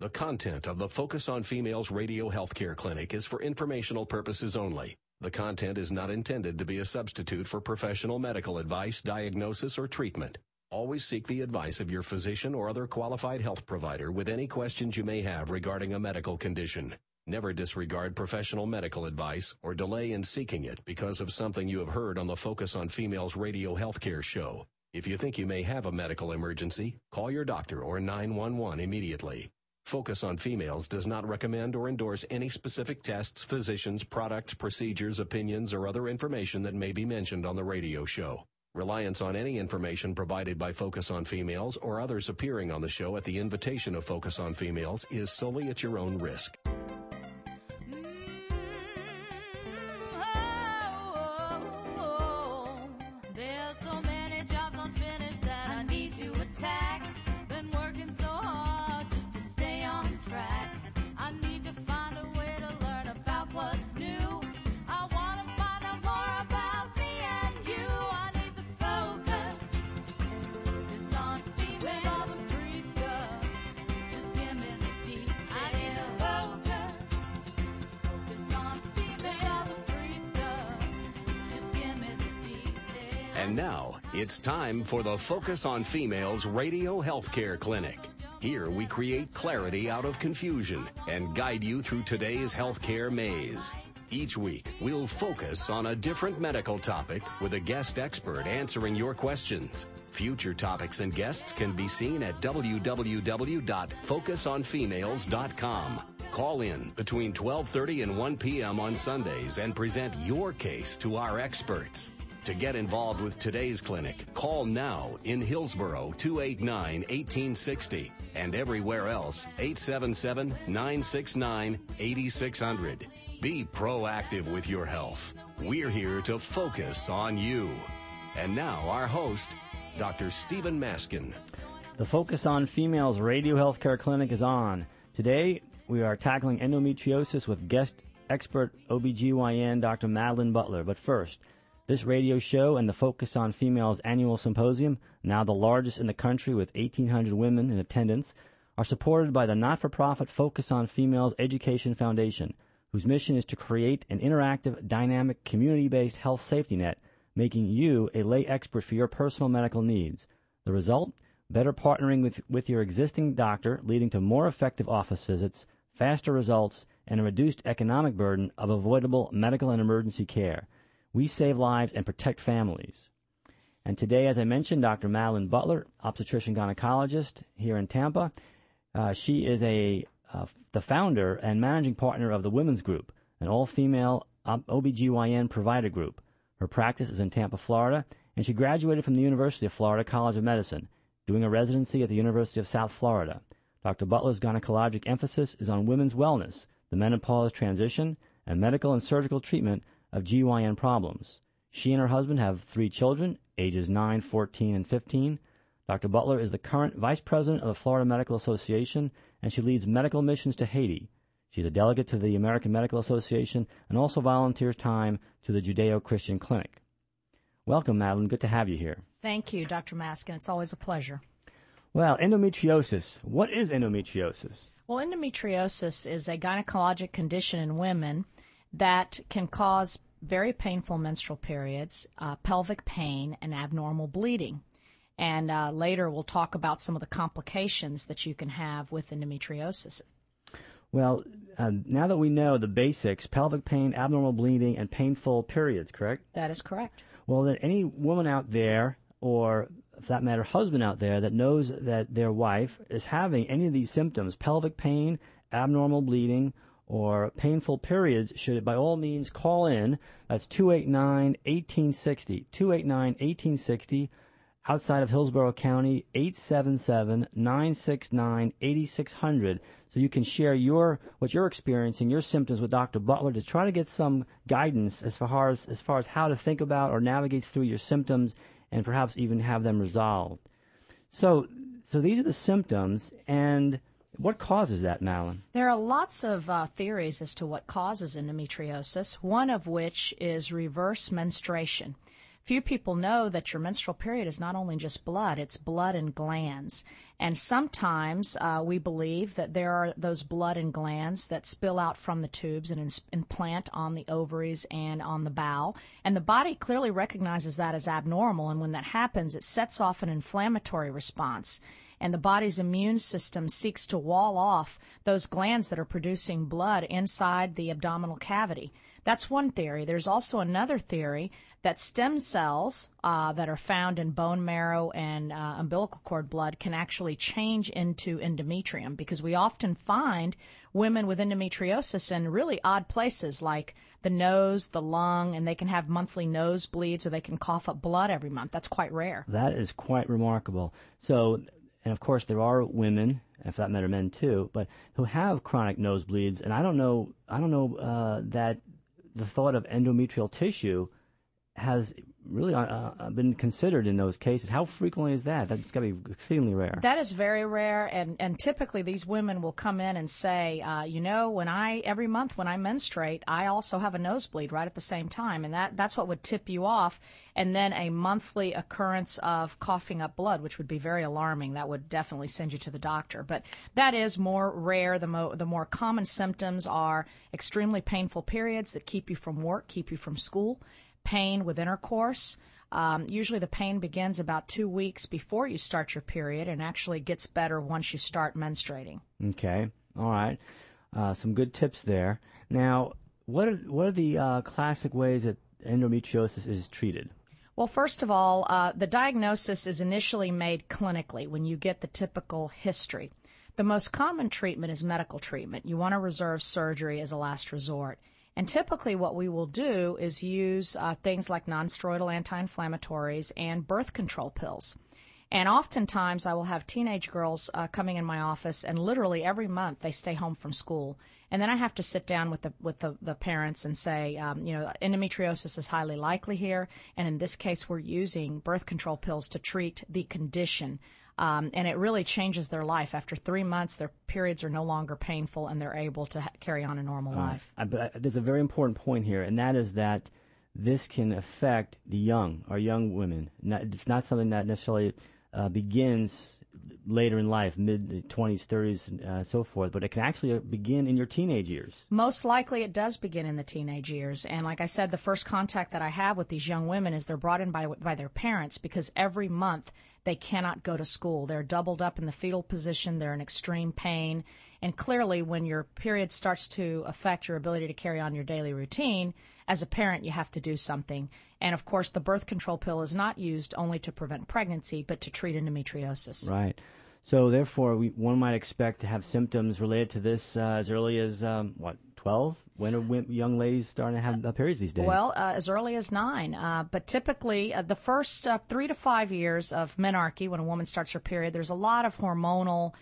The content of the Focus on Females Radio Healthcare Clinic is for informational purposes only. The content is not intended to be a substitute for professional medical advice, diagnosis, or treatment. Always seek the advice of your physician or other qualified health provider with any questions you may have regarding a medical condition. Never disregard professional medical advice or delay in seeking it because of something you have heard on the Focus on Females Radio Healthcare show. If you think you may have a medical emergency, call your doctor or 911 immediately. Focus on Females does not recommend or endorse any specific tests, physicians, products, procedures, opinions, or other information that may be mentioned on the radio show. Reliance on any information provided by Focus on Females or others appearing on the show at the invitation of Focus on Females is solely at your own risk. There's so many jobs unfinished that I need to attack. Been working so hard just to stay on track. I need to find a way to learn about what's new. I want to find out more about me and you. I need the focus. Focus on female with all the free stuff. Just give me the details. I need the focus. Focus on female, all the free stuff. Just give me the details. And now, it's time for the Focus on Females Radio Healthcare Clinic. Here we create clarity out of confusion and guide you through today's healthcare maze. Each week, we'll focus on a different medical topic with a guest expert answering your questions. Future topics and guests can be seen at www.focusonfemales.com. Call in between 12:30 and 1 p.m. on Sundays and present your case to our experts. To get involved with today's clinic, call now in Hillsborough 289-1860 and everywhere else 877-969-8600. Be proactive with your health. We're here to focus on you. And now our host, Dr. Stephen Maskin. The Focus on Females Radio Healthcare Clinic is on. Today, we are tackling endometriosis with guest expert OBGYN Dr. Madeline Butler. But first, this radio show and the Focus on Females annual symposium, now the largest in the country with 1,800 women in attendance, are supported by the not-for-profit Focus on Females Education Foundation, whose mission is to create an interactive, dynamic, community-based health safety net, making you a lay expert for your personal medical needs. The result? Better partnering with your existing doctor, leading to more effective office visits, faster results, and a reduced economic burden of avoidable medical and emergency care. We save lives and protect families. And today, as I mentioned, Dr. Madeline Butler, obstetrician gynecologist here in Tampa. She is the founder and managing partner of the Women's Group, an all-female OBGYN provider group. Her practice is in Tampa, Florida, and she graduated from the University of Florida College of Medicine, doing a residency at the University of South Florida. Dr. Butler's gynecologic emphasis is on women's wellness, the menopause transition, and medical and surgical treatment of GYN problems. She and her husband have 3 children, ages 9, 14, and 15. Dr. Butler is the current vice president of the Florida Medical Association, and she leads medical missions to Haiti. She's a delegate to the American Medical Association and also volunteers time to the Judeo-Christian Clinic. Welcome, Madeline. Good to have you here. Thank you, Dr. Maskin. It's always a pleasure. Well, endometriosis. What is endometriosis? Well, endometriosis is a gynecologic condition in women that can cause very painful menstrual periods, pelvic pain, and abnormal bleeding. And later we'll talk about some of the complications that you can have with endometriosis. Well, now that we know the basics, pelvic pain, abnormal bleeding, and painful periods, correct? That is correct. Well, that any woman out there, or for that matter, husband out there, that knows that their wife is having any of these symptoms, pelvic pain, abnormal bleeding, or painful periods, should by all means call in. That's 289-1860, 289-1860, outside of Hillsborough County, 877-969-8600. So you can share what you're experiencing, your symptoms with Dr. Butler to try to get some guidance as far as how to think about or navigate through your symptoms and perhaps even have them resolved. So these are the symptoms, and what causes that, Madeline? There are lots of theories as to what causes endometriosis, one of which is reverse menstruation. few people know that your menstrual period is not only just blood, it's blood and glands. And sometimes we believe that there are those blood and glands that spill out from the tubes and implant on the ovaries and on the bowel. And the body clearly recognizes that as abnormal. And when that happens, it sets off an inflammatory response. And the body's immune system seeks to wall off those glands that are producing blood inside the abdominal cavity. That's one theory. There's also another theory that stem cells that are found in bone marrow and umbilical cord blood can actually change into endometrium, because we often find women with endometriosis in really odd places like the nose, the lung, and they can have monthly nosebleeds or they can cough up blood every month. That's quite rare. That is quite remarkable. So, and of course there are women, and for that matter men too, but who have chronic nosebleeds, and I don't know that the thought of endometrial tissue has really been considered in those cases. How frequently is that? That's got to be exceedingly rare. That is very rare, and typically these women will come in and say, every month when I menstruate, I also have a nosebleed right at the same time, and that's what would tip you off, and then a monthly occurrence of coughing up blood, which would be very alarming. That would definitely send you to the doctor. But that is more rare. The more common symptoms are extremely painful periods that keep you from work, keep you from school, pain with intercourse. Usually the pain begins about 2 weeks before you start your period and actually gets better once you start menstruating. Okay. All right. Some good tips there. Now, what are the classic ways that endometriosis is treated? Well, first of all, the diagnosis is initially made clinically when you get the typical history. The most common treatment is medical treatment. You want to reserve surgery as a last resort. And typically what we will do is use things like nonsteroidal anti-inflammatories and birth control pills. And oftentimes I will have teenage girls coming in my office, and literally every month they stay home from school. And then I have to sit down with the parents and say, endometriosis is highly likely here, and in this case we're using birth control pills to treat the condition. And it really changes their life. After 3 months, their periods are no longer painful, and they're able to carry on a normal life. But there's a very important point here, and that is that this can affect the young women. It's not something that necessarily begins later in life, mid-20s, 30s, so forth, but it can actually begin in your teenage years. Most likely it does begin in the teenage years. And like I said, the first contact that I have with these young women is they're brought in by their parents, because every month they cannot go to school. They're doubled up in the fetal position. They're in extreme pain. And clearly, when your period starts to affect your ability to carry on your daily routine, as a parent, you have to do something. And, of course, the birth control pill is not used only to prevent pregnancy, but to treat endometriosis. Right. So, therefore, one might expect to have symptoms related to this as early as, 12? When are young ladies starting to have periods these days? Well, as early as 9. But typically, the first 3 to 5 years of menarche, when a woman starts her period, there's a lot of hormonal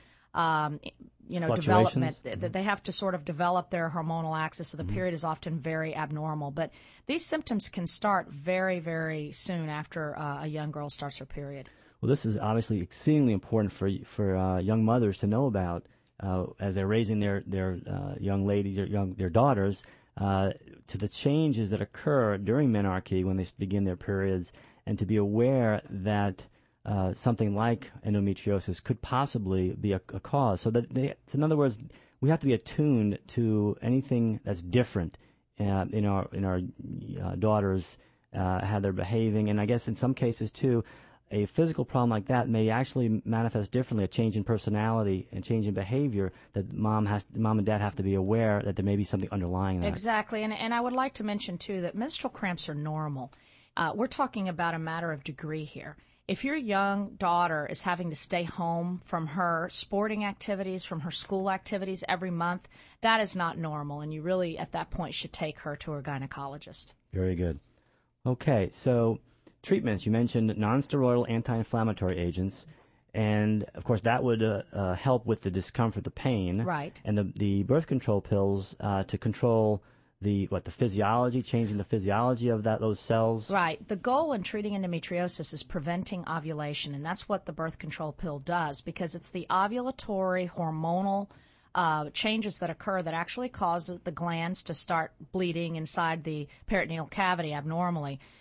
development. They have to sort of develop their hormonal axis, so the period is often very abnormal. But these symptoms can start very, very soon after a young girl starts her period. Well, this is obviously exceedingly important for young mothers to know about as they're raising their young ladies, their daughters, to the changes that occur during menarche when they begin their periods, and to be aware that something like endometriosis could possibly be a cause. So in other words, we have to be attuned to anything that's different in our daughters, how they're behaving, and I guess in some cases too, a physical problem like that may actually manifest differently, a change in personality and change in behavior, that mom and dad have to be aware that there may be something underlying that. Exactly, and I would like to mention too that menstrual cramps are normal. We're talking about a matter of degree here. If your young daughter is having to stay home from her sporting activities, from her school activities every month, that is not normal, and you really, at that point, should take her to her gynecologist. Very good. Okay, so treatments. You mentioned nonsteroidal anti-inflammatory agents, and, of course, that would help with the discomfort, the pain. Right. And the birth control pills to control the physiology, changing the physiology of those cells. Right. The goal in treating endometriosis is preventing ovulation, and that's what the birth control pill does, because it's the ovulatory hormonal changes that occur that actually cause the glands to start bleeding inside the peritoneal cavity abnormally.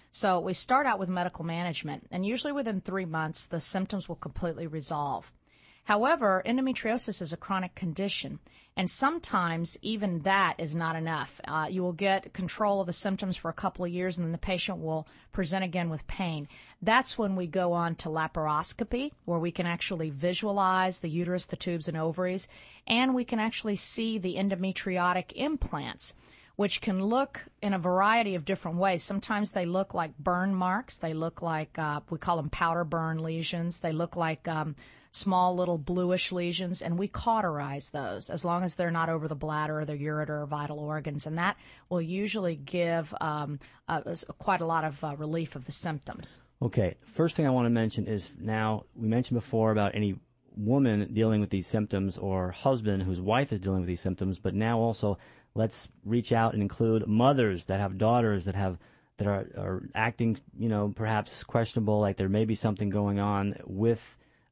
So we start out with medical management, and usually within 3 months, the symptoms will completely resolve. However, endometriosis is a chronic condition, and sometimes even that is not enough. You will get control of the symptoms for a couple of years, and then the patient will present again with pain. That's when we go on to laparoscopy, where we can actually visualize the uterus, the tubes, and ovaries, and we can actually see the endometriotic implants, which can look in a variety of different ways. Sometimes they look like burn marks. They look like, we call them powder burn lesions. They look like small little bluish lesions, and we cauterize those as long as they're not over the bladder or the ureter or vital organs, and that will usually give quite a lot of relief of the symptoms. Okay, first thing I want to mention is, now we mentioned before about any woman dealing with these symptoms or husband whose wife is dealing with these symptoms, but now also let's reach out and include mothers that have daughters that are acting, perhaps questionable, like there may be something going on with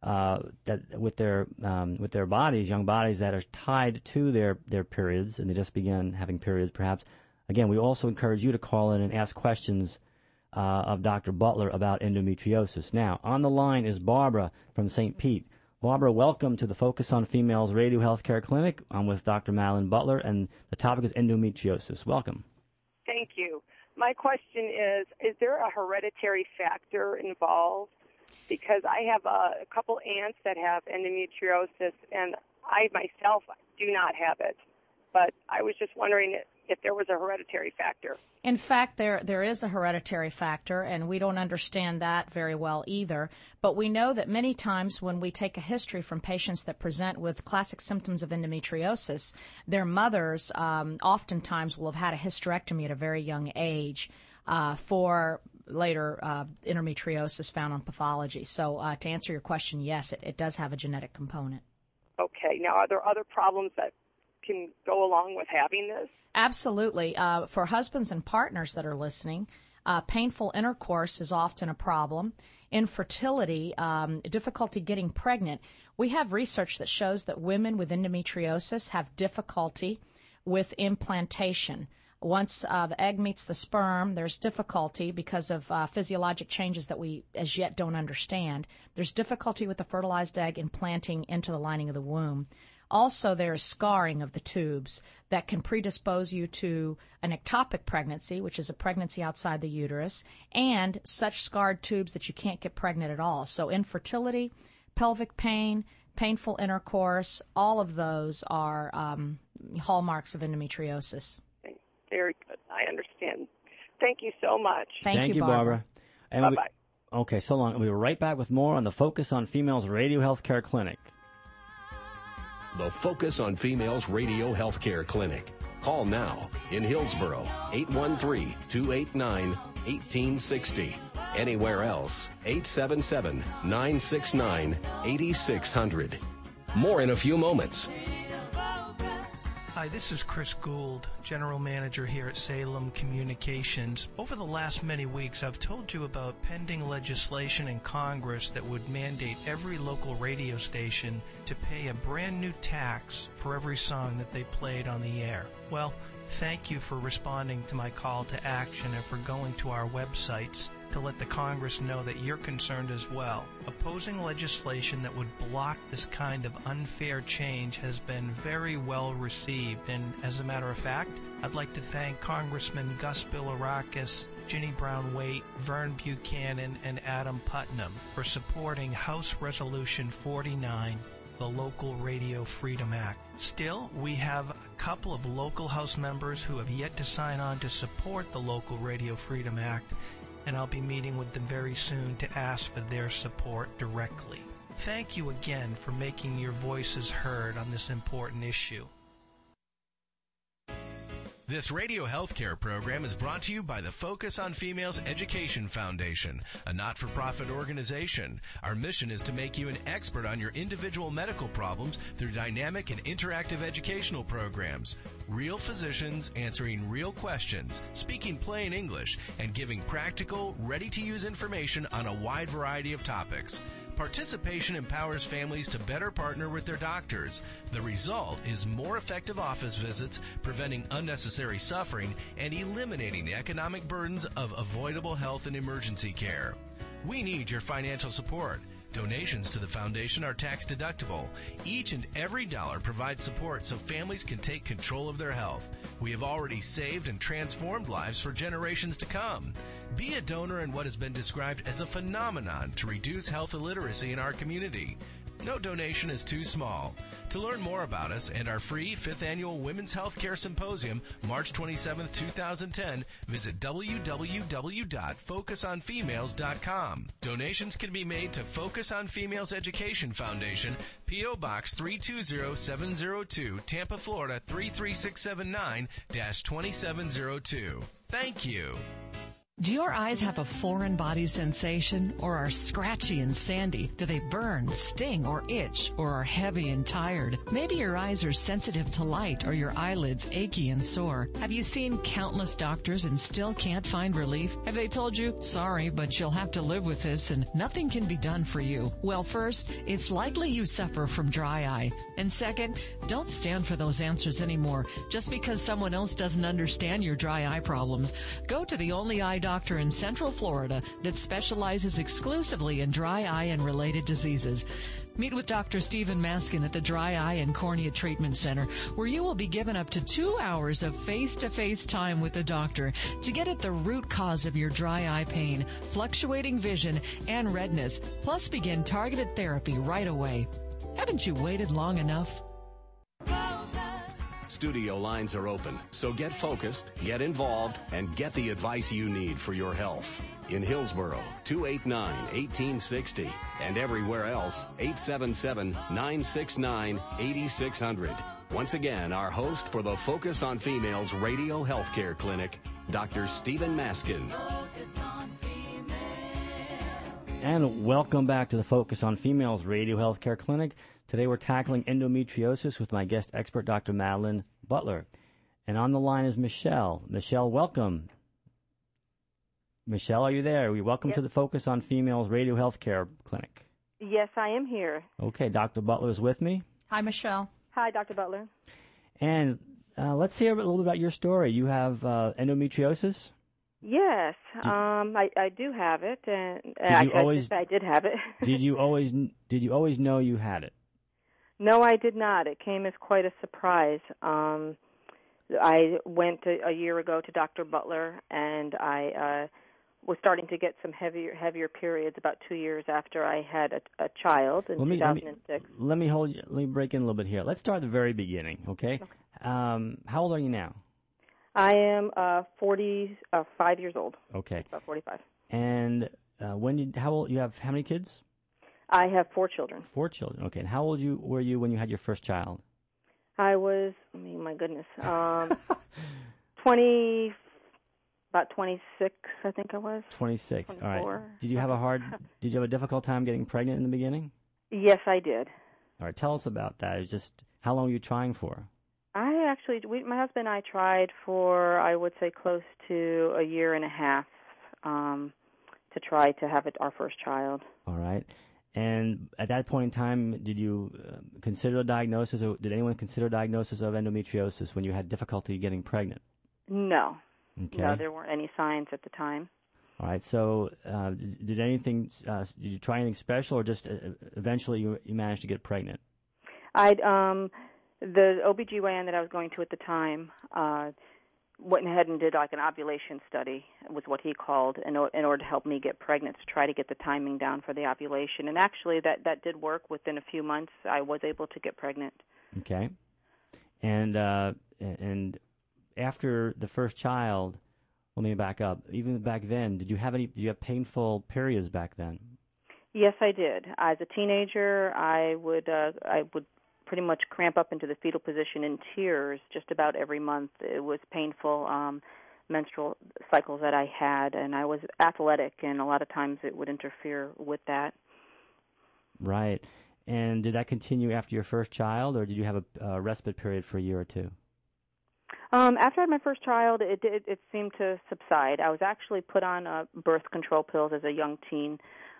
their bodies, young bodies that are tied to their periods, and they just began having periods perhaps. Again, we also encourage you to call in and ask questions of Dr. Butler about endometriosis. Now, on the line is Barbara from St. Pete. Barbara, welcome to the Focus on Females Radio Healthcare Clinic. I'm with Dr. Madeline Butler, and the topic is endometriosis. Welcome. Thank you. My question is there a hereditary factor involved? Because I have a couple aunts that have endometriosis, and I myself do not have it. But I was just wondering if there was a hereditary factor. In fact, there is a hereditary factor, and we don't understand that very well either. But we know that many times when we take a history from patients that present with classic symptoms of endometriosis, their mothers oftentimes will have had a hysterectomy at a very young age for later endometriosis found on pathology. So to answer your question, yes, it does have a genetic component. Okay. Now, are there other problems that can go along with having this? Absolutely. For husbands and partners that are listening, painful intercourse is often a problem. Infertility, difficulty getting pregnant. We have research that shows that women with endometriosis have difficulty with implantation. Once the egg meets the sperm, there's difficulty because of physiologic changes that we as yet don't understand. There's difficulty with the fertilized egg implanting into the lining of the womb. Also, there's scarring of the tubes that can predispose you to an ectopic pregnancy, which is a pregnancy outside the uterus, and such scarred tubes that you can't get pregnant at all. So infertility, pelvic pain, painful intercourse, all of those are hallmarks of endometriosis. Very good. I understand. Thank you so much. Thank you, Barbara. Bye-bye. Okay, so long. We'll be right back with more on the Focus on Females Radio Healthcare Clinic. The Focus on Females Radio Healthcare Clinic. Call now in Hillsboro, 813-289-1860. Anywhere else, 877-969-8600. More in a few moments. Hi, this is Chris Gould, General Manager here at Salem Communications. Over the last many weeks, I've told you about pending legislation in Congress that would mandate every local radio station to pay a brand new tax for every song that they played on the air. Well, thank you for responding to my call to action and for going to our websites to let the Congress know that you're concerned as well. Opposing legislation that would block this kind of unfair change has been very well received, and as a matter of fact, I'd like to thank Congressman Gus Bilirakis, Ginny Brown-Waite, Vern Buchanan, and Adam Putnam for supporting House Resolution 49, the Local Radio Freedom Act. Still, we have a couple of local House members who have yet to sign on to support the Local Radio Freedom Act, and I'll be meeting with them very soon to ask for their support directly. Thank you again for making your voices heard on this important issue. This radio healthcare program is brought to you by the Focus on Females Education Foundation, a not-for-profit organization. Our mission is to make you an expert on your individual medical problems through dynamic and interactive educational programs. Real physicians answering real questions, speaking plain English, and giving practical, ready-to-use information on a wide variety of topics. Participation empowers families to better partner with their doctors. The result is more effective office visits, preventing unnecessary suffering, and eliminating the economic burdens of avoidable health and emergency care. We need your financial support. Donations to the foundation are tax deductible. Each and every dollar provides support so families can take control of their health. We have already saved and transformed lives for generations to come. Be a donor in what has been described as a phenomenon to reduce health illiteracy in our community. No donation is too small. To learn more about us and our free 5th Annual Women's Healthcare Symposium, March 27, 2010, visit www.focusonfemales.com. Donations can be made to Focus on Females Education Foundation, P.O. Box 320702, Tampa, Florida 33679-2702. Thank you. Do your eyes have a foreign body sensation or are scratchy and sandy? Do they burn, sting, or itch, or are heavy and tired? Maybe your eyes are sensitive to light or your eyelids achy and sore. Have you seen countless doctors and still can't find relief? Have they told you, sorry, but you'll have to live with this and nothing can be done for you? Well, first, it's likely you suffer from dry eye. And second, don't stand for those answers anymore just because someone else doesn't understand your dry eye problems. Go to the only eye doctor in Central Florida that specializes exclusively in dry eye and related diseases. Meet with Dr. Stephen Maskin at the Dry Eye and Cornea Treatment Center, where you will be given up to 2 hours of face-to-face time with the doctor to get at the root cause of your dry eye pain, fluctuating vision, and redness, plus begin targeted therapy right away. Haven't you waited long enough? Studio lines are open, so get focused, get involved, and get the advice you need for your health. In Hillsborough, 289-1860, and everywhere else, 877-969-8600. Once again, our host for the Focus on Females Radio Healthcare Clinic, Dr. Stephen Maskin. And welcome back to the Focus on Females Radio Healthcare Clinic. Today we're tackling endometriosis with my guest expert, Dr. Madeline Butler. And on the line is Michelle. Michelle, welcome. Michelle, are you there? Welcome to the Focus on Females Radio Healthcare Clinic. Yes, I am here. Okay, Dr. Butler is with me. Hi, Michelle. Hi, Dr. Butler. And let's hear a little bit about your story. You have endometriosis? Yes, I do have it, and I did have it. Did you always know you had it? No, I did not. It came as quite a surprise. I went a year ago to Dr. Butler, and I was starting to get some heavier periods about 2 years after I had a child in 2006. Let me break in a little bit here. Let's start at the very beginning, okay? How old are you now? I am 45 years old. Okay. About 45. And how many kids? I have 4 children. 4 children. Okay. And how old were you when you had your first child? I was, my goodness, about 26, I think I was. 26. 24. All right. Did you have a difficult time getting pregnant in the beginning? Yes, I did. All right. Tell us about that. It's just, how long were you trying for? My husband and I tried for, I would say, close to a year and a half to try to have our first child. All right. And at that point in time, did you consider a diagnosis, or did anyone consider a diagnosis of endometriosis when you had difficulty getting pregnant? No. Okay. No, there weren't any signs at the time. All right. So did you try anything special, or just eventually you managed to get pregnant? The OBGYN that I was going to at the time went ahead and did like an ovulation study, was what he called, in order to help me get pregnant, to try to get the timing down for the ovulation. And actually that did work. Within a few months, I was able to get pregnant. Okay. And after the first child, let me back up. Even back then, did you have painful periods back then? Yes, I did. As a teenager, I would pretty much cramp up into the fetal position in tears just about every month. It was painful menstrual cycles that I had, and I was athletic, and a lot of times it would interfere with that. Right. And did that continue after your first child, or did you have a respite period for a year or two? After I had my first child, it seemed to subside. I was actually put on birth control pills as a young teen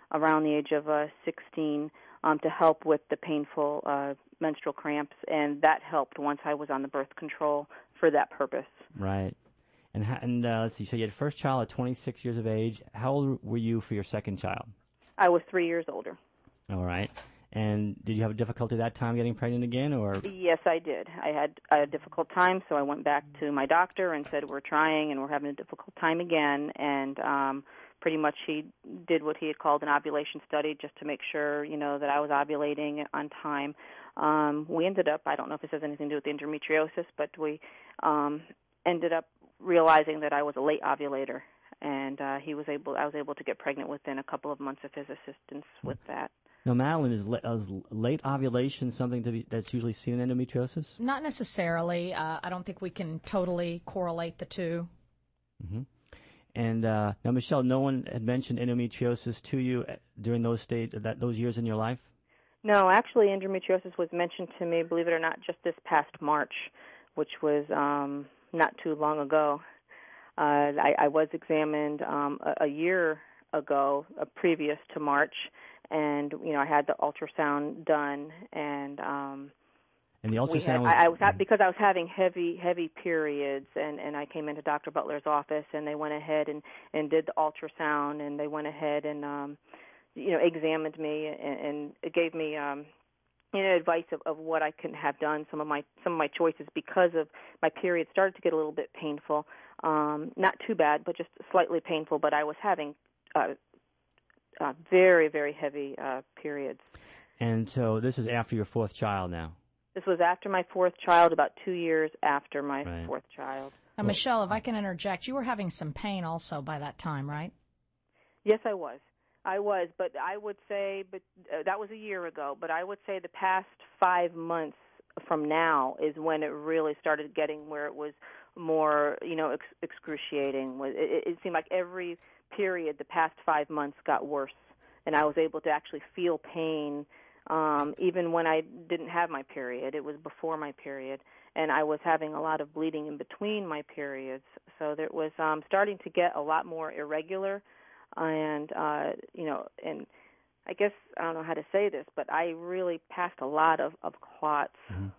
around the age of 16 to help with the painful menstrual cramps, and that helped once I was on the birth control for that purpose. Right. And let's see, so you had first child at 26 years of age. How old were you for your second child? I was 3 years older. All right. And did you have a difficulty that time getting pregnant again, or? Yes, I did. I had a difficult time, so I went back to my doctor and said, we're trying and we're having a difficult time again. And pretty much he did what he had called an ovulation study just to make sure, that I was ovulating on time. We ended up, I don't know if this has anything to do with the endometriosis, but we ended up realizing that I was a late ovulator. And I was able to get pregnant within a couple of months of his assistance with that. Now, Madeline, is late ovulation something that's usually seen in endometriosis? Not necessarily. I don't think we can totally correlate the two. Mm-hmm. And now, Michelle, no one had mentioned endometriosis to you during those years in your life? No, actually, endometriosis was mentioned to me, believe it or not, just this past March, which was not too long ago. I was examined a year ago, previous to March, and I had the ultrasound done, and the ultrasound because I was having heavy periods, and I came into Dr. Butler's office, and they went ahead and did the ultrasound, and they went ahead and examined me and gave me advice of what I could have done, some of my choices, because of my period started to get a little bit painful, not too bad, but just slightly painful. But I was having very, very heavy periods. And so this is after your fourth child now? This was after my fourth child, about 2 years after my fourth child. Now, Michelle, if I can interject, you were having some pain also by that time, right? Yes, I was, but I would say, that was a year ago, but I would say the past 5 months from now is when it really started getting where it was more, excruciating. It seemed like every period the past 5 months got worse, and I was able to actually feel pain even when I didn't have my period. It was before my period, and I was having a lot of bleeding in between my periods, so there was starting to get a lot more irregular, and and I guess I don't know how to say this, but I really passed a lot of clots. Mm-hmm.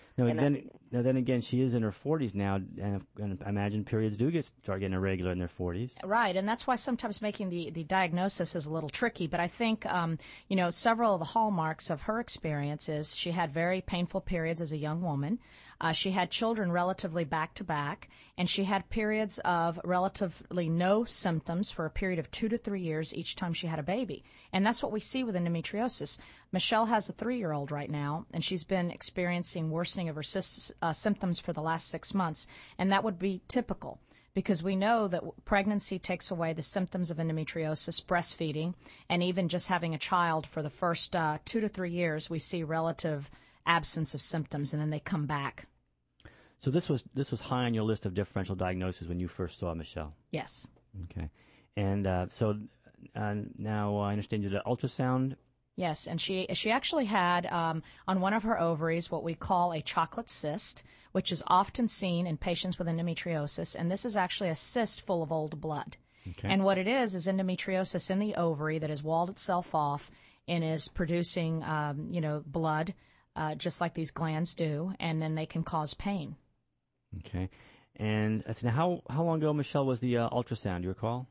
Then again, she is in her 40s now, and I imagine periods start getting irregular in their 40s. Right, and that's why sometimes making the diagnosis is a little tricky. But I think, several of the hallmarks of her experience is she had very painful periods as a young woman. She had children relatively back-to-back, and she had periods of relatively no symptoms for a period of 2 to 3 years each time she had a baby. And that's what we see with endometriosis. Michelle has a 3-year-old right now, and she's been experiencing worsening of her symptoms for the last 6 months, and that would be typical because we know that pregnancy takes away the symptoms of endometriosis, breastfeeding, and even just having a child for the first 2 to 3 years, we see relative absence of symptoms, and then they come back. So this was high on your list of differential diagnoses when you first saw Michelle? Yes. Okay. And so now I understand you did an ultrasound? Yes, and she actually had on one of her ovaries what we call a chocolate cyst, which is often seen in patients with endometriosis, and this is actually a cyst full of old blood. Okay. And what it is endometriosis in the ovary that has walled itself off and is producing, blood, just like these glands do, and then they can cause pain. Okay. And now, how long ago, Michelle, was the ultrasound? Do you recall?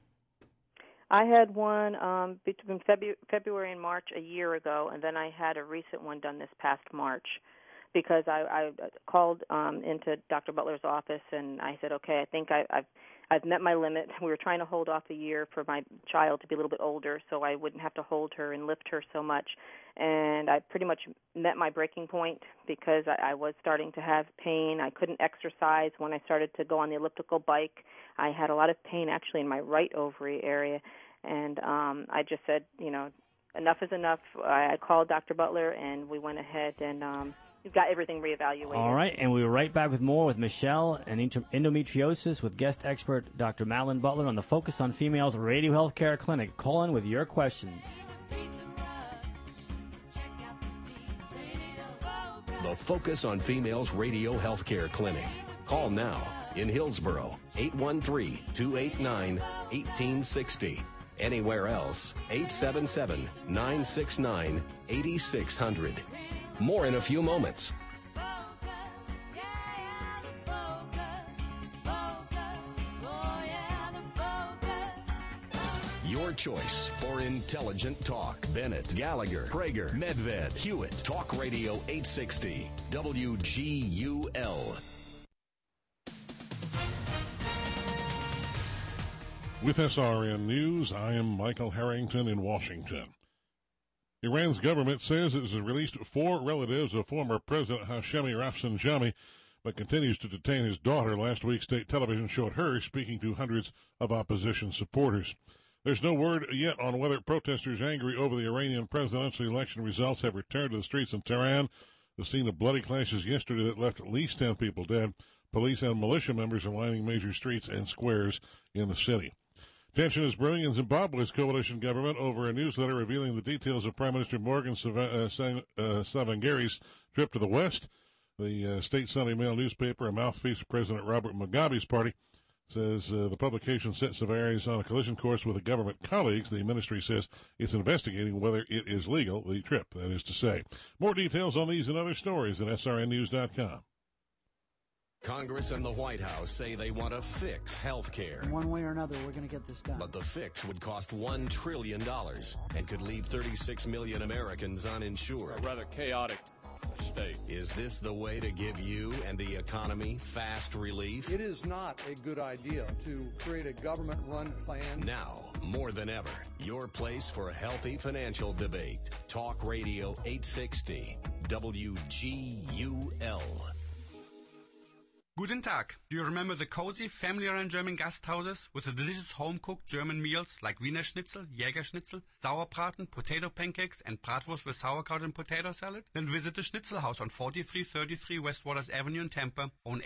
I had one between February and March a year ago, and then I had a recent one done this past March because I called into Dr. Butler's office, and I said, okay, I think I've met my limit. We were trying to hold off a year for my child to be a little bit older so I wouldn't have to hold her and lift her so much. And I pretty much met my breaking point because I was starting to have pain. I couldn't exercise. When I started to go on the elliptical bike, I had a lot of pain actually in my right ovary area. And I just said, enough is enough. I called Dr. Butler, and we went ahead and got everything reevaluated. All right, and we'll be right back with more with Michelle and endometriosis with guest expert Dr. Madeline Butler on the Focus on Females Radio Healthcare Clinic. Call in with your questions. The Focus on Females Radio Healthcare Clinic. Call now in Hillsborough, 813-289-1860. Anywhere else, 877-969-8600. More in a few moments. Your choice for intelligent talk. Bennett, Gallagher, Prager, Medved, Hewitt. Talk Radio 860. WGUL. With SRN News, I am Michael Harrington in Washington. Iran's government says it has released 4 relatives of former President Hashemi Rafsanjani, but continues to detain his daughter. Last week, state television showed her speaking to hundreds of opposition supporters. There's no word yet on whether protesters angry over the Iranian presidential election results have returned to the streets in Tehran, the scene of bloody clashes yesterday that left at least 10 people dead. Police and militia members are lining major streets and squares in the city. Tension is brewing in Zimbabwe's coalition government over a newsletter revealing the details of Prime Minister Morgan Tsvangirai trip to the West. The State Sunday Mail newspaper, a mouthpiece of President Robert Mugabe's party, says the publication set Tsvangirai on a collision course with the government colleagues. The ministry says it's investigating whether it is legal, the trip, that is to say. More details on these and other stories at srnnews.com. Congress and the White House say they want to fix health care. One way or another, we're going to get this done. But the fix would cost $1 trillion and could leave 36 million Americans uninsured. A rather chaotic state. Is this the way to give you and the economy fast relief? It is not a good idea to create a government-run plan. Now, more than ever, your place for a healthy financial debate. Talk Radio 860, WGUL. Guten Tag. Do you remember the cozy, family-run German Gasthouses with the delicious home-cooked German meals like Wiener Schnitzel, Jägerschnitzel, Sauerbraten, potato pancakes, and Bratwurst with sauerkraut and potato salad? Then visit the Schnitzel House on 4333 West Waters Avenue in Tampa. Phone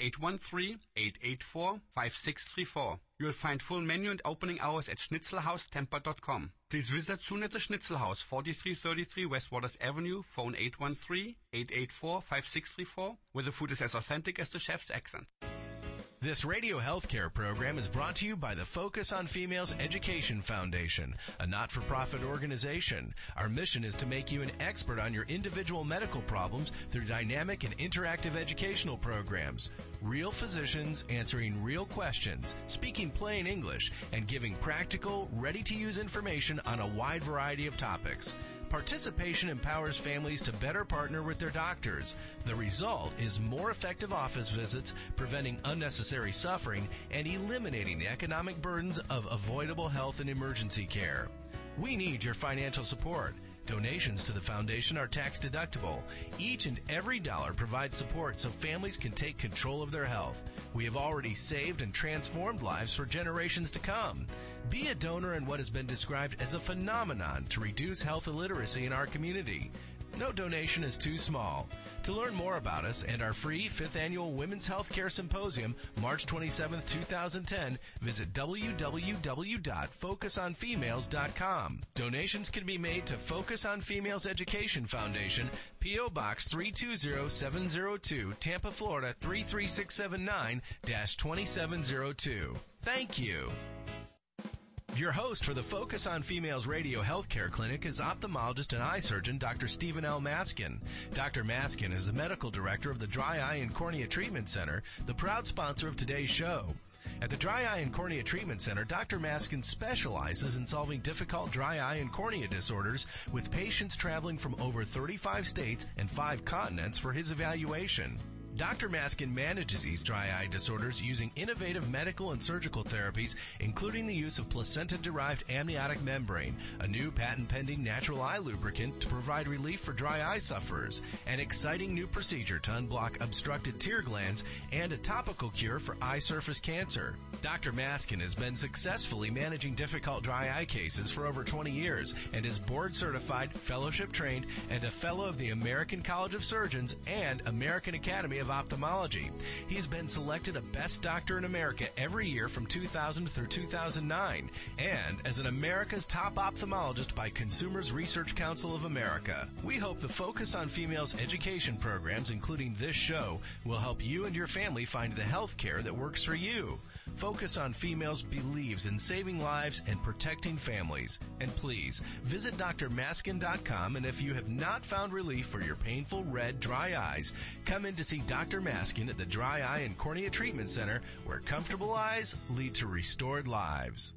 813-884-5634. You'll find full menu and opening hours at schnitzelhaustampa.com. Please visit soon at the Schnitzel House, 4333 West Waters Avenue, phone 813-884-5634, where the food is as authentic as the chef's accent. This radio healthcare program is brought to you by the Focus on Females Education Foundation, a not-for-profit organization. Our mission is to make you an expert on your individual medical problems through dynamic and interactive educational programs. Real physicians answering real questions, speaking plain English, and giving practical, ready-to-use information on a wide variety of topics. Participation empowers families to better partner with their doctors. The result is more effective office visits, preventing unnecessary suffering, and eliminating the economic burdens of avoidable health and emergency care. We need your financial support. Donations to the foundation are tax deductible. Each and every dollar provides support so families can take control of their health. We have already saved and transformed lives for generations to come. Be a donor in what has been described as a phenomenon to reduce health illiteracy in our community. No donation is too small. To learn more about us and our free 5th Annual Women's Healthcare Symposium, March 27, 2010, visit www.focusonfemales.com. Donations can be made to Focus on Females Education Foundation, P.O. Box 320702, Tampa, Florida 33679-2702. Thank you. Your host for the Focus on Females Radio Healthcare Clinic is ophthalmologist and eye surgeon Dr. Stephen L. Maskin. Dr. Maskin is the medical director of the Dry Eye and Cornea Treatment Center, the proud sponsor of today's show. At the Dry Eye and Cornea Treatment Center, Dr. Maskin specializes in solving difficult dry eye and cornea disorders with patients traveling from over 35 states and 5 continents for his evaluation. Dr. Maskin manages these dry eye disorders using innovative medical and surgical therapies, including the use of placenta-derived amniotic membrane, a new patent-pending natural eye lubricant to provide relief for dry eye sufferers, an exciting new procedure to unblock obstructed tear glands, and a topical cure for eye surface cancer. Dr. Maskin has been successfully managing difficult dry eye cases for over 20 years and is board-certified, fellowship-trained, and a fellow of the American College of Surgeons and American Academy of Ophthalmology. He's been selected a Best Doctor in America every year from 2000 through 2009 and as an America's Top Ophthalmologist by Consumers Research Council of America. We hope the Focus on Females education programs, including this show, will help you and your family find the health care that works for you. Focus on Females believes in saving lives and protecting families. And please, visit drmaskin.com, and if you have not found relief for your painful red, dry eyes, come in to see Dr. Maskin at the Dry Eye and Cornea Treatment Center, where comfortable eyes lead to restored lives.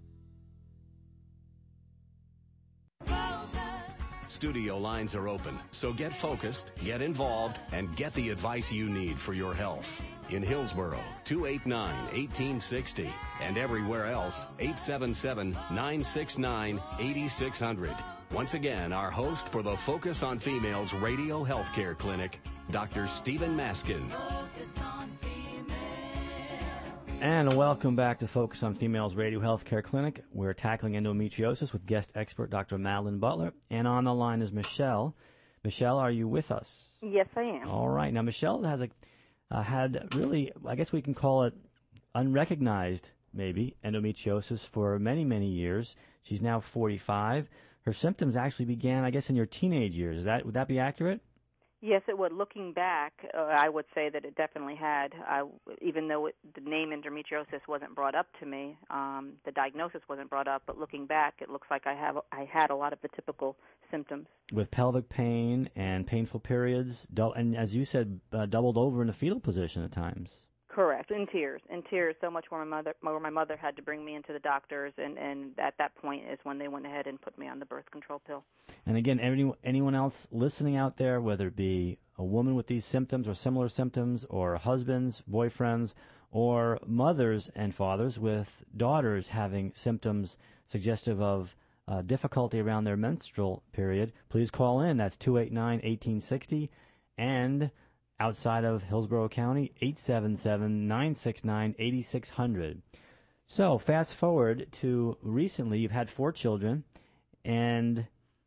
Studio lines are open, so get focused, get involved, and get the advice you need for your health. In Hillsborough, 289-1860, and everywhere else, 877-969-8600. Once again, our host for the Focus on Females Radio Healthcare Clinic, Dr. Stephen Maskin. And welcome back to Focus on Females Radio Healthcare Clinic. We're tackling endometriosis with guest expert Dr. Madeline Butler. And on the line is Michelle. Michelle, are you with us? Yes, I am. All right. Now, Michelle has had really, I guess we can call it unrecognized, maybe, endometriosis for many, many years. She's now 45. Her symptoms actually began, I guess, in your teenage years. Would that be accurate? Yes, it would. Looking back, I would say that it definitely had. Even though the name endometriosis wasn't brought up to me, the diagnosis wasn't brought up. But looking back, it looks like I had a lot of the typical symptoms. With pelvic pain and painful periods, and as you said, doubled over in the fetal position at times. Correct. In tears, so much where my mother had to bring me into the doctors, and at that point is when they went ahead and put me on the birth control pill. And again, anyone else listening out there, whether it be a woman with these symptoms or similar symptoms, or husbands, boyfriends, or mothers and fathers with daughters having symptoms suggestive of difficulty around their menstrual period, please call in. That's 289-1860, and outside of Hillsborough County, 877-969-8600. So fast forward to recently, you've had 4 children, and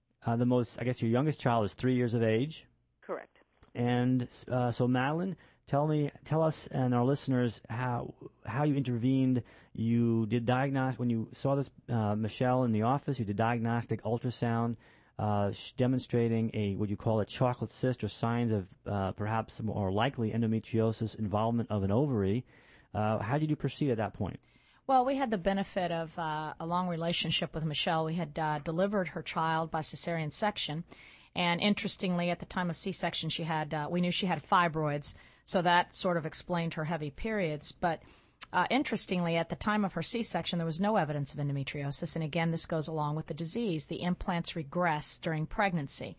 your youngest child is 3 years of age. Correct. And so Madeline, tell us and our listeners how you intervened. You did when you saw this Michelle in the office, you did diagnostic ultrasound, demonstrating what you call a chocolate cyst or signs of perhaps more likely endometriosis involvement of an ovary. How did you proceed at that point? Well, we had the benefit of a long relationship with Michelle. We had delivered her child by cesarean section, and interestingly, at the time of C-section, we knew she had fibroids, so that sort of explained her heavy periods. But interestingly, at the time of her C-section, there was no evidence of endometriosis, and again, this goes along with the disease. The implants regress during pregnancy.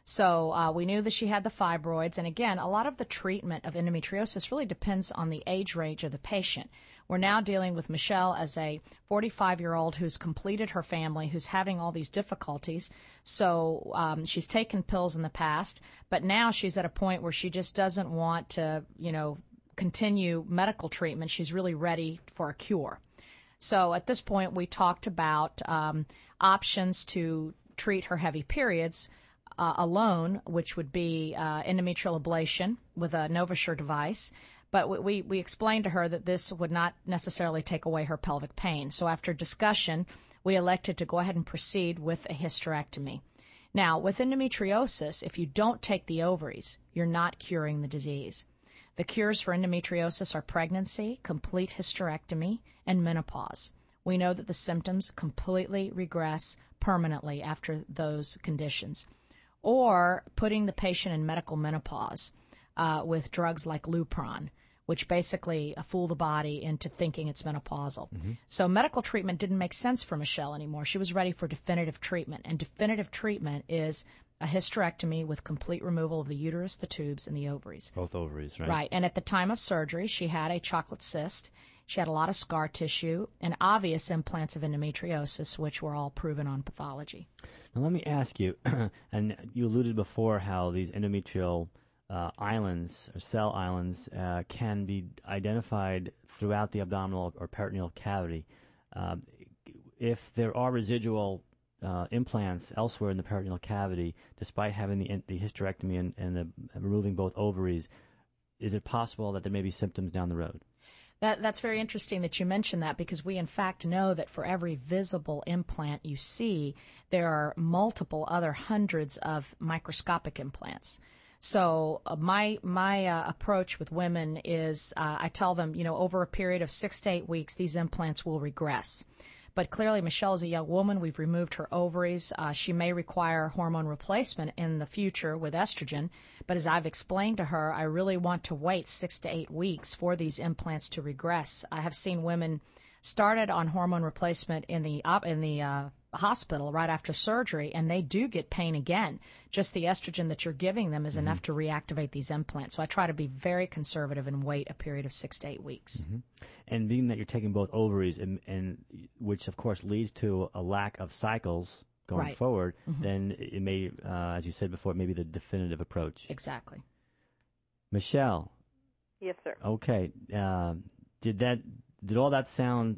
So we knew that she had the fibroids, and again, a lot of the treatment of endometriosis really depends on the age range of the patient. We're now dealing with Michelle as a 45-year-old who's completed her family, who's having all these difficulties. So she's taken pills in the past, but now she's at a point where she just doesn't want to, continue medical treatment. She's really ready for a cure. So at this point, we talked about options to treat her heavy periods alone, which would be endometrial ablation with a NovaSure device. But we explained to her that this would not necessarily take away her pelvic pain. So after discussion, we elected to go ahead and proceed with a hysterectomy. Now, with endometriosis, if you don't take the ovaries, you're not curing the disease. The cures for endometriosis are pregnancy, complete hysterectomy, and menopause. We know that the symptoms completely regress permanently after those conditions. Or putting the patient in medical menopause with drugs like Lupron, which basically fool the body into thinking it's menopausal. Mm-hmm. So medical treatment didn't make sense for Michelle anymore. She was ready for definitive treatment, and definitive treatment is a hysterectomy with complete removal of the uterus, the tubes, and the ovaries. Both ovaries, right? Right. And at the time of surgery, she had a chocolate cyst. She had a lot of scar tissue and obvious implants of endometriosis, which were all proven on pathology. Now, let me ask you, and you alluded before how these endometrial islands or cell islands can be identified throughout the abdominal or peritoneal cavity. If there are residual implants elsewhere in the peritoneal cavity, despite having the hysterectomy and removing both ovaries, is it possible that there may be symptoms down the road? That's very interesting that you mentioned that, because we in fact know that for every visible implant you see, there are multiple other hundreds of microscopic implants. So my approach with women is I tell them, over a period of 6 to 8 weeks, these implants will regress. But clearly, Michelle is a young woman. We've removed her ovaries. She may require hormone replacement in the future with estrogen. But as I've explained to her, I really want to wait 6 to 8 weeks for these implants to regress. I have seen women started on hormone replacement in the hospital right after surgery, and they do get pain again. Just the estrogen that you're giving them is enough to reactivate these implants. So I try to be very conservative and wait a period of 6 to 8 weeks. Mm-hmm. And being that you're taking both ovaries, and which of course leads to a lack of cycles going forward, then it may, as you said before, it may be the definitive approach. Exactly. Michelle. Yes, sir. Okay. Did all that sound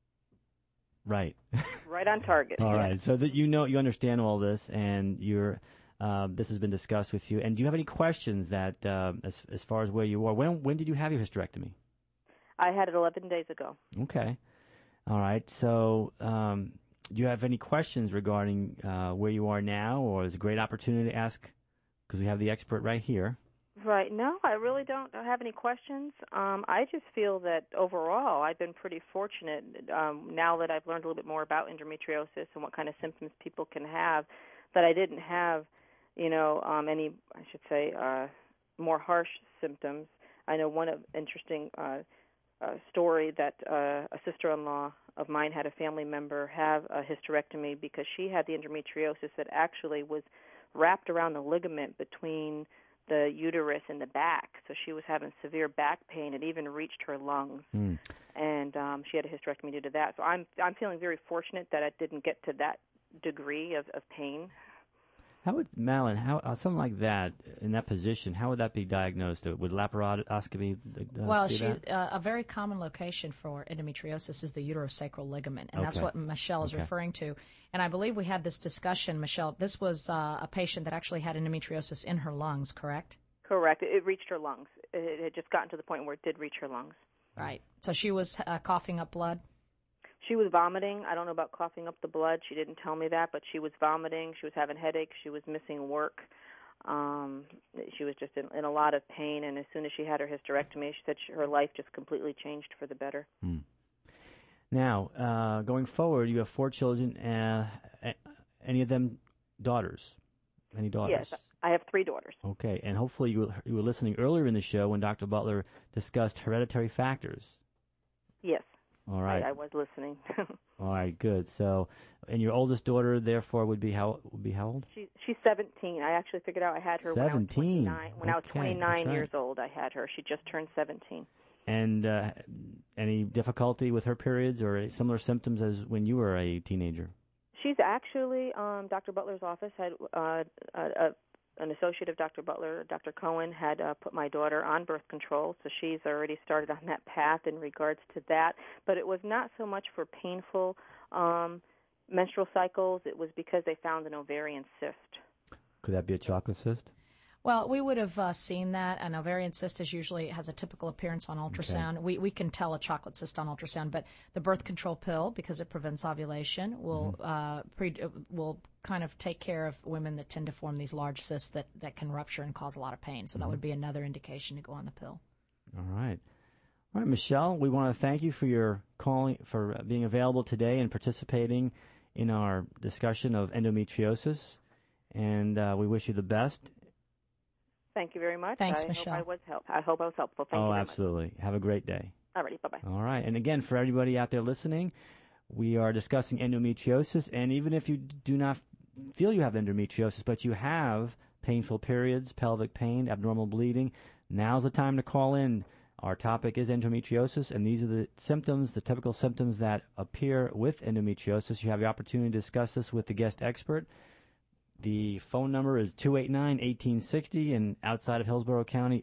right? Right on target. All right. So that you understand all this, and this has been discussed with you. And do you have any questions that, as far as where you are? When did you have your hysterectomy? I had it 11 days ago. Okay. All right. So, do you have any questions regarding where you are now, or is it a great opportunity to ask? Because we have the expert right here. Right. No, I really don't have any questions. I just feel that overall I've been pretty fortunate now that I've learned a little bit more about endometriosis and what kind of symptoms people can have, that I didn't have, any, I should say, more harsh symptoms. I know one interesting story that a sister-in-law of mine had a family member have a hysterectomy because she had the endometriosis that actually was wrapped around the ligament between the uterus and the back, so she was having severe back pain. It even reached her lungs, and she had a hysterectomy due to that. So I'm feeling very fortunate that I didn't get to that degree of pain. How would Madeline, something like that in that position, how would that be diagnosed? Would laparoscopy? Well, a very common location for endometriosis is the uterosacral ligament, and that's what Michelle is referring to. And I believe we had this discussion, Michelle. This was a patient that actually had endometriosis in her lungs, correct? Correct. It reached her lungs. It had just gotten to the point where it did reach her lungs. Right. So she was coughing up blood? She was vomiting. I don't know about coughing up the blood. She didn't tell me that, but she was vomiting. She was having headaches. She was missing work. She was just in a lot of pain, and as soon as she had her hysterectomy, she said her life just completely changed for the better. Now, going forward, you have 4 children. Any of them daughters? Any daughters? Yes, I have 3 daughters. Okay, and hopefully you were listening earlier in the show when Dr. Butler discussed hereditary factors. Yes. All right. I was listening. All right, good. So, and your oldest daughter, therefore, would be how old? She's 17. I actually figured out I had her 17. When I was 29 years old. I had her. She just turned 17. And any difficulty with her periods or similar symptoms as when you were a teenager? She's actually, Dr. Butler's office had an associate of Dr. Butler, Dr. Cohen, had put my daughter on birth control, so she's already started on that path in regards to that. But it was not so much for painful menstrual cycles. It was because they found an ovarian cyst. Could that be a chocolate cyst? Well, we would have seen that. An ovarian cyst usually has a typical appearance on ultrasound. Okay. We can tell a chocolate cyst on ultrasound, but the birth control pill, because it prevents ovulation, will kind of take care of women that tend to form these large cysts that can rupture and cause a lot of pain. So that would be another indication to go on the pill. All right. All right, Michelle, we want to thank you for your calling, for being available today and participating in our discussion of endometriosis, and we wish you the best. Thank you very much. Thanks, Michelle. I hope I was helpful. Thank you very absolutely. much. Have a great day. All righty. Bye-bye. All right. And again, for everybody out there listening, we are discussing endometriosis. And even if you do not feel you have endometriosis, but you have painful periods, pelvic pain, abnormal bleeding, now's the time to call in. Our topic is endometriosis, and these are the symptoms, the typical symptoms that appear with endometriosis. You have the opportunity to discuss this with the guest expert. The phone number is 289-1860, and outside of Hillsborough County,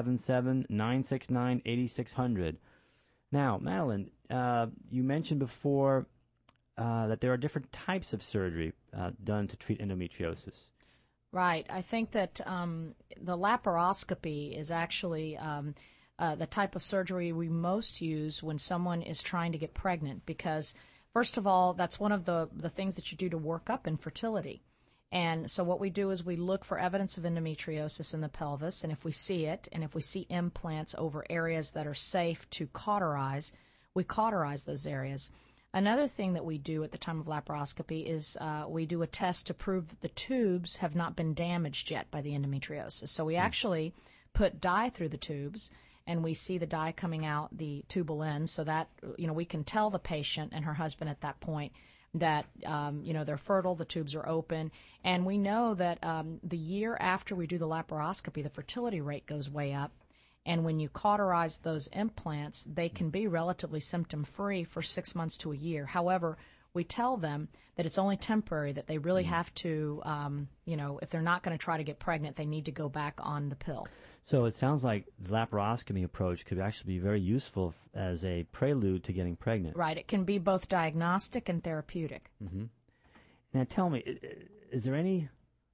877-969-8600. Now, Madeline, you mentioned before that there are different types of surgery done to treat endometriosis. Right. I think that the laparoscopy is actually the type of surgery we most use when someone is trying to get pregnant because, first of all, that's one of the things that you do to work up infertility. And so what we do is we look for evidence of endometriosis in the pelvis, and if we see it, and if we see implants over areas that are safe to cauterize, we cauterize those areas. Another thing that we do at the time of laparoscopy is we do a test to prove that the tubes have not been damaged yet by the endometriosis. So we actually put dye through the tubes, and we see the dye coming out the tubal end, so that we can tell the patient and her husband at that point that they're fertile, the tubes are open, and we know that the year after we do the laparoscopy, the fertility rate goes way up. And when you cauterize those implants, they can be relatively symptom-free for 6 months to a year. However, we tell them that it's only temporary, that they really have to, if they're not going to try to get pregnant, they need to go back on the pill. So it sounds like the laparoscopy approach could actually be very useful as a prelude to getting pregnant. Right. It can be both diagnostic and therapeutic. Mm-hmm. Now tell me, is there any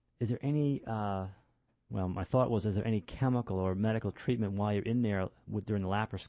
my thought was, is there any chemical or medical treatment while you're in there during the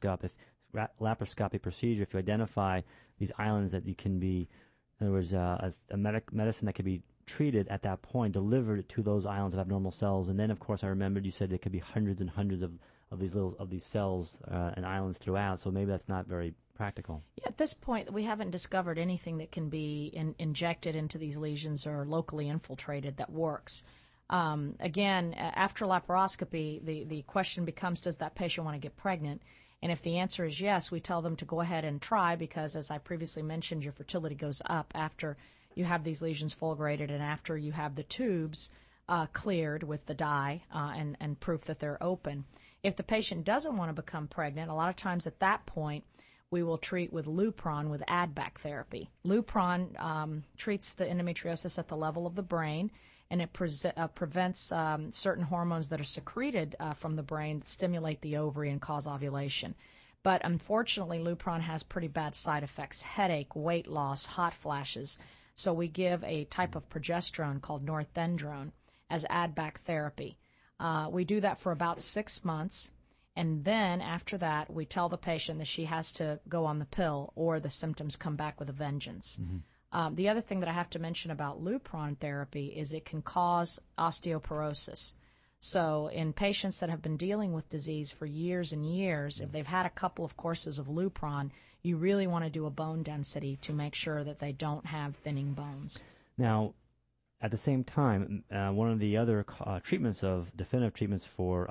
laparoscopy procedure, if you identify these islands that you can be, in other words, a medicine that could be treated at that point, delivered to those islands of abnormal cells, and then, of course, I remembered you said there could be hundreds and hundreds of these cells and islands throughout, so maybe that's not very practical. Yeah, at this point, we haven't discovered anything that can be injected into these lesions or locally infiltrated that works. Again, after laparoscopy, the question becomes, does that patient want to get pregnant? And if the answer is yes, we tell them to go ahead and try, because, as I previously mentioned, your fertility goes up after you have these lesions fulgurated and after you have the tubes cleared with the dye and proof that they're open. If the patient doesn't want to become pregnant, a lot of times at that point, we will treat with Lupron with add-back therapy. Lupron treats the endometriosis at the level of the brain, and it prevents certain hormones that are secreted from the brain that stimulate the ovary and cause ovulation. But unfortunately, Lupron has pretty bad side effects: headache, weight loss, hot flashes. So we give a type of progesterone called norethindrone as add-back therapy. We do that for about 6 months, and then after that, we tell the patient that she has to go on the pill or the symptoms come back with a vengeance. Mm-hmm. The other thing that I have to mention about Lupron therapy is it can cause osteoporosis. So in patients that have been dealing with disease for years and years, if they've had a couple of courses of Lupron, you really want to do a bone density to make sure that they don't have thinning bones. Now, at the same time, one of the other definitive treatments for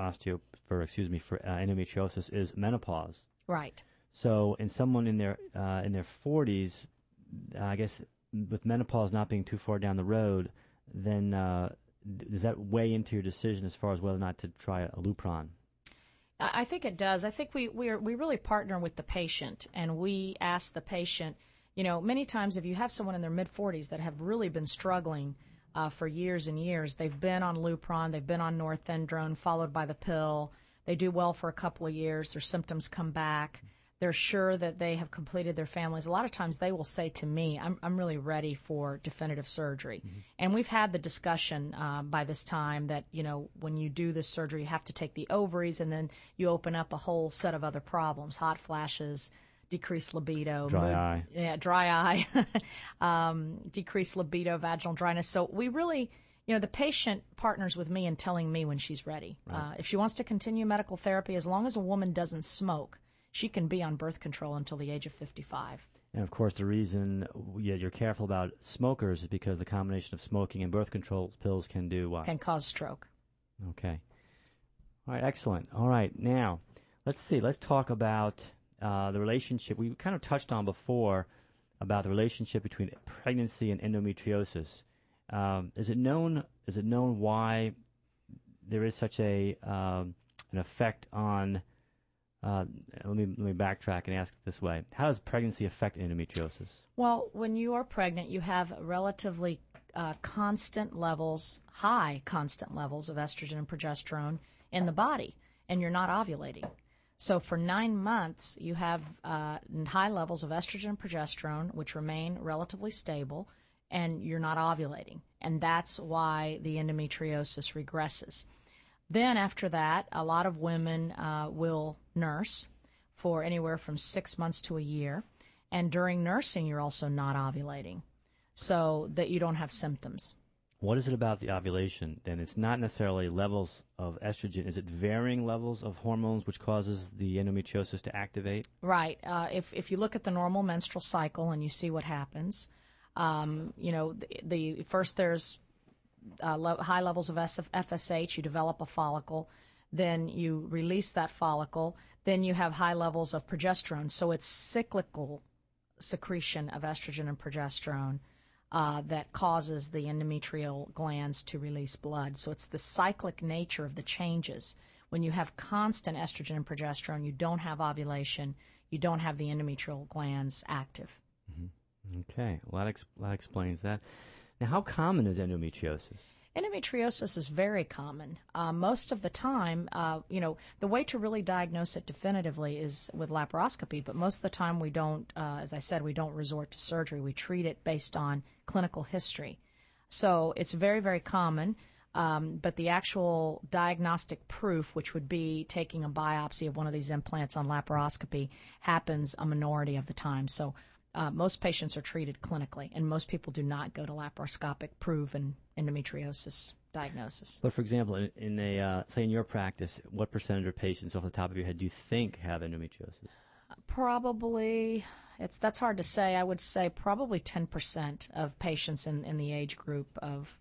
endometriosis is menopause. Right. So in someone in their 40s, I guess with menopause not being too far down the road, then does that weigh into your decision as far as whether or not to try a Lupron? I think it does. I think we really partner with the patient, and we ask the patient, many times if you have someone in their mid-40s that have really been struggling for years and years, they've been on Lupron, they've been on norethindrone, followed by the pill, they do well for a couple of years, their symptoms come back, they're sure that they have completed their families. A lot of times they will say to me, I'm really ready for definitive surgery. Mm-hmm. And we've had the discussion by this time that, when you do this surgery, you have to take the ovaries, and then you open up a whole set of other problems: hot flashes, decreased libido, dry eye, decreased libido, vaginal dryness. So we really, the patient partners with me in telling me when she's ready. Right. If she wants to continue medical therapy, as long as a woman doesn't smoke, she can be on birth control until the age of 55. And, of course, the reason you're careful about smokers is because the combination of smoking and birth control pills can do what? Can cause stroke. Okay. All right, excellent. All right, now, let's see. Let's talk about the relationship. We kind of touched on before about the relationship between pregnancy and endometriosis. Is it known why there is such an effect on... let me backtrack and ask it this way. How does pregnancy affect endometriosis? Well, when you are pregnant, you have relatively high constant levels of estrogen and progesterone in the body, and you're not ovulating. So for 9 months, you have high levels of estrogen and progesterone, which remain relatively stable, and you're not ovulating. And that's why the endometriosis regresses. Then after that, a lot of women will nurse for anywhere from 6 months to a year. And during nursing, you're also not ovulating, so that you don't have symptoms. What is it about the ovulation? Then it's not necessarily levels of estrogen. Is it varying levels of hormones which causes the endometriosis to activate? Right. If you look at the normal menstrual cycle and you see what happens, first there's high levels of FSH. You develop a follicle, then you release that follicle, then you have high levels of progesterone. So it's cyclical secretion of estrogen and progesterone that causes the endometrial glands to release blood. So it's the cyclic nature of the changes. When you have constant estrogen and progesterone, you don't have ovulation, you don't have the endometrial glands active. Mm-hmm. Okay, well, that explains that. Now, how common is endometriosis? Endometriosis is very common. Most of the time, the way to really diagnose it definitively is with laparoscopy, but most of the time we don't, as I said, we don't resort to surgery. We treat it based on clinical history. So it's very, very common, but the actual diagnostic proof, which would be taking a biopsy of one of these implants on laparoscopy, happens a minority of the time. So most patients are treated clinically, and most people do not go to laparoscopic proven endometriosis diagnosis. But for example, say in your practice, what percentage of patients off the top of your head do you think have endometriosis? Probably, that's hard to say. I would say probably 10% of patients in the age group of,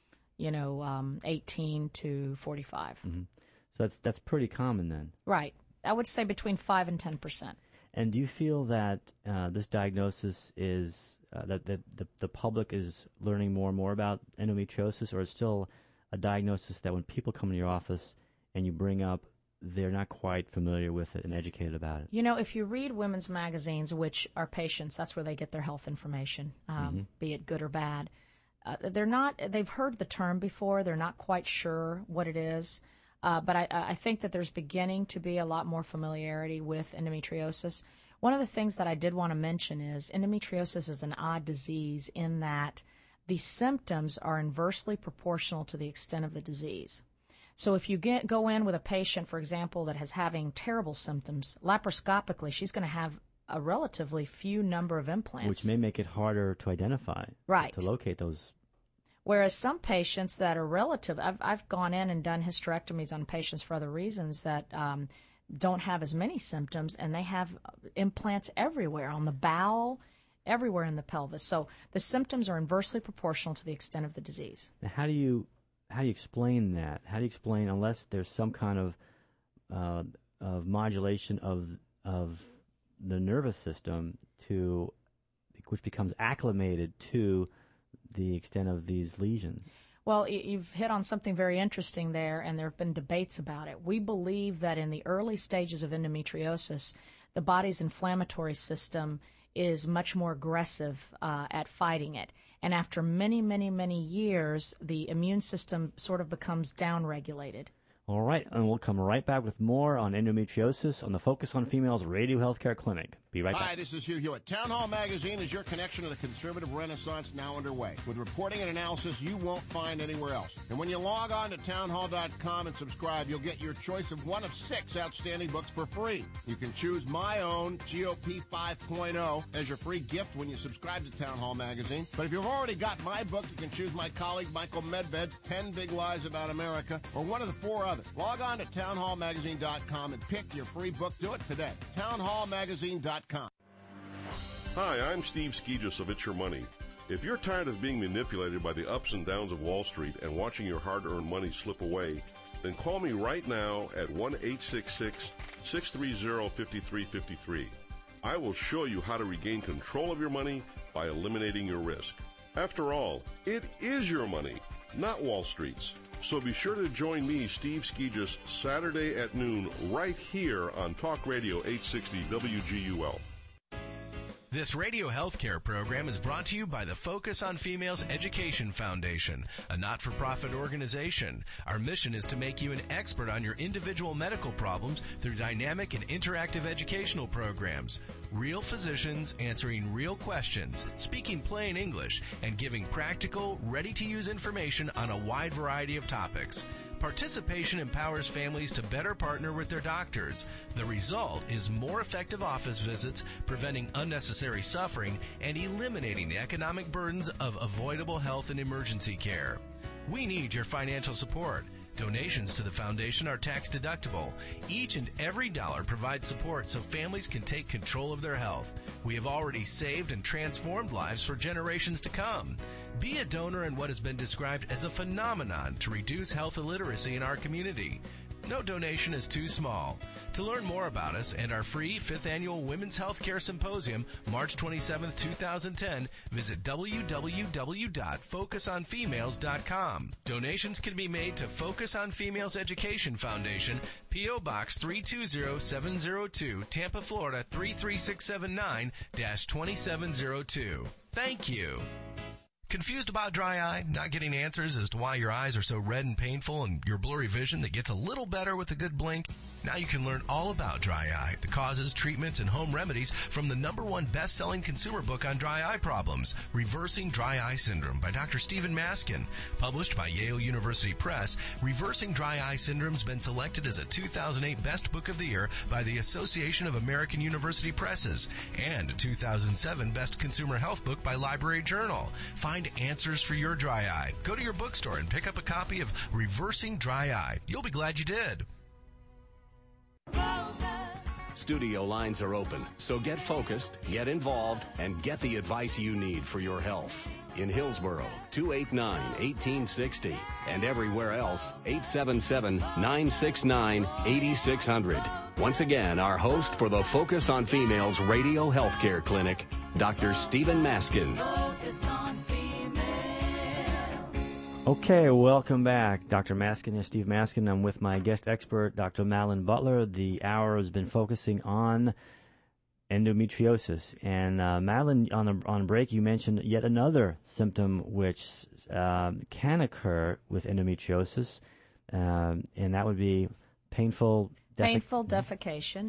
18 to 45. Mm-hmm. So that's pretty common then. Right. I would say between 5 and 10%. And do you feel that this diagnosis is that the public is learning more and more about endometriosis, or is still a diagnosis that when people come to your office and you bring up, they're not quite familiar with it and educated about it? If you read women's magazines, which are patients, that's where they get their health information, be it good or bad. They've heard the term before, they're not quite sure what it is. But I think that there's beginning to be a lot more familiarity with endometriosis. One of the things that I did want to mention is endometriosis is an odd disease in that the symptoms are inversely proportional to the extent of the disease. So if you go in with a patient, for example, that is having terrible symptoms, laparoscopically, she's going to have a relatively few number of implants. Which may make it harder to identify, right, to locate those. Whereas some patients that are relative, I've gone in and done hysterectomies on patients for other reasons that don't have as many symptoms, and they have implants everywhere, on the bowel, everywhere in the pelvis. So the symptoms are inversely proportional to the extent of the disease. Now, how do you explain that? How do you explain, unless there's some kind of modulation of the nervous system which becomes acclimated to the extent of these lesions? Well, you've hit on something very interesting there, and there have been debates about it. We believe that in the early stages of endometriosis, the body's inflammatory system is much more aggressive at fighting it. And after many, many, many years, the immune system sort of becomes downregulated. All right, and we'll come right back with more on endometriosis on the Focus on Females Radio Healthcare Clinic. Be right back. Hi, this is Hugh Hewitt. Town Hall Magazine is your connection to the conservative renaissance now underway, with reporting and analysis you won't find anywhere else. And when you log on to townhall.com and subscribe, you'll get your choice of one of 6 outstanding books for free. You can choose my own GOP 5.0 as your free gift when you subscribe to Town Hall Magazine. But if you've already got my book, you can choose my colleague Michael Medved's 10 Big Lies About America, or one of the 4 others. Log on to townhallmagazine.com and pick your free book. Do it today. townhallmagazine.com. Hi, I'm Steve Skegis of It's Your Money. If you're tired of being manipulated by the ups and downs of Wall Street and watching your hard-earned money slip away, then call me right now at 1-866-630-5353. I will show you how to regain control of your money by eliminating your risk. After all, it is your money, not Wall Street's. So be sure to join me, Steve Skegis, Saturday at noon right here on Talk Radio 860 WGUL. This radio healthcare program is brought to you by the Focus on Females Education Foundation, a not-for-profit organization. Our mission is to make you an expert on your individual medical problems through dynamic and interactive educational programs. Real physicians answering real questions, speaking plain English, and giving practical, ready-to-use information on a wide variety of topics. Participation empowers families to better partner with their doctors. The result is more effective office visits, preventing unnecessary suffering, and eliminating the economic burdens of avoidable health and emergency care. We need your financial support. Donations to the foundation are tax deductible. Each and every dollar provides support so families can take control of their health. We have already saved and transformed lives for generations to come. Be a donor in what has been described as a phenomenon to reduce health illiteracy in our community. No donation is too small. To learn more about us and our free 5th Annual Women's Healthcare Symposium, March 27, 2010, visit www.focusonfemales.com. Donations can be made to Focus on Females Education Foundation, P.O. Box 320702, Tampa, Florida 33679-2702. Thank you. Confused about dry eye? Not getting answers as to why your eyes are so red and painful and your blurry vision that gets a little better with a good blink? Now you can learn all about dry eye, the causes, treatments, and home remedies from the #1 best-selling consumer book on dry eye problems, Reversing Dry Eye Syndrome by Dr. Stephen Maskin. Published by Yale University Press, Reversing Dry Eye Syndrome's been selected as a 2008 Best Book of the Year by the Association of American University Presses and a 2007 Best Consumer Health Book by Library Journal. Find answers for your dry eye. Go to your bookstore and pick up a copy of Reversing Dry Eye. You'll be glad you did. Studio lines are open, so get focused, get involved, and get the advice you need for your health. In Hillsborough, 289-1860, and everywhere else, 877-969-8600. Once again, our host for the Focus on Females Radio Healthcare Clinic, Dr. Stephen Maskin. Okay, welcome back. Dr. Maskin here, Steve Maskin. I'm with my guest expert, Dr. Madeline Butler. The hour has been focusing on endometriosis. And Madeline, on break, you mentioned yet another symptom which can occur with endometriosis, and that would be painful defecation.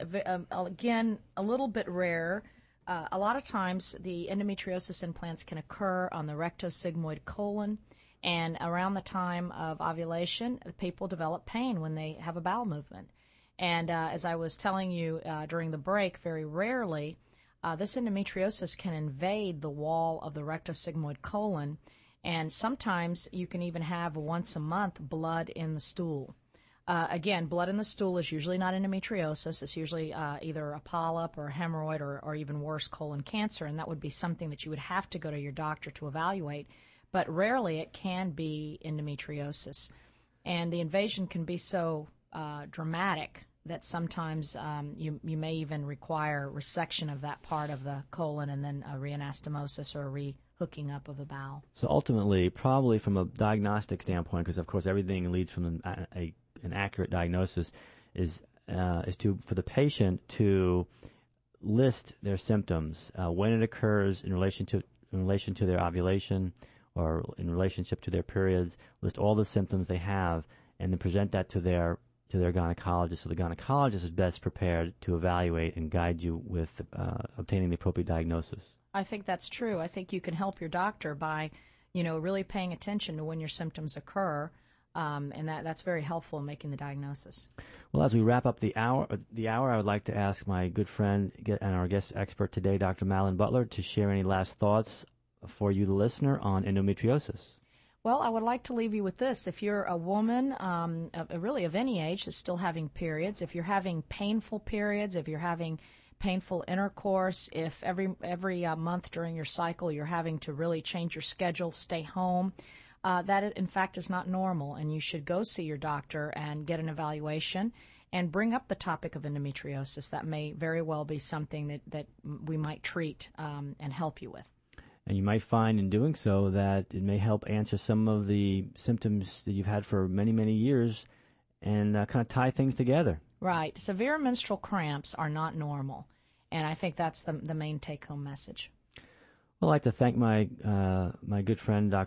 Again, a little bit rare. A lot of times, the endometriosis implants can occur on the rectosigmoid colon. And around the time of ovulation, people develop pain when they have a bowel movement. And as I was telling you during the break, very rarely, this endometriosis can invade the wall of the rectosigmoid colon, and sometimes you can even have once a month blood in the stool. Again, blood in the stool is usually not endometriosis. It's usually either a polyp or a hemorrhoid or even worse, colon cancer, and that would be something that you would have to go to your doctor to evaluate. But rarely it can be endometriosis. And the invasion can be so dramatic that sometimes you may even require resection of that part of the colon and then a reanastomosis or a rehooking up of the bowel. So ultimately, probably from a diagnostic standpoint, because of course everything leads from an accurate diagnosis, is for the patient to list their symptoms when it occurs in relation to their ovulation, or in relationship to their periods, list all the symptoms they have, and then present that to their gynecologist. So the gynecologist is best prepared to evaluate and guide you with obtaining the appropriate diagnosis. I think that's true. I think you can help your doctor by, really paying attention to when your symptoms occur, and that's very helpful in making the diagnosis. Well, as we wrap up the hour, I would like to ask my good friend and our guest expert today, Dr. Madeline Butler, to share any last thoughts for you, the listener, on endometriosis. Well, I would like to leave you with this. If you're a woman, really of any age, that's still having periods, if you're having painful periods, if you're having painful intercourse, if every month during your cycle you're having to really change your schedule, stay home, that in fact is not normal, and you should go see your doctor and get an evaluation and bring up the topic of endometriosis. That may very well be something that we might treat and help you with. And you might find in doing so that it may help answer some of the symptoms that you've had for many, many years and kind of tie things together. Right. Severe menstrual cramps are not normal, and I think that's the main take-home message. I'd like to thank my good friend,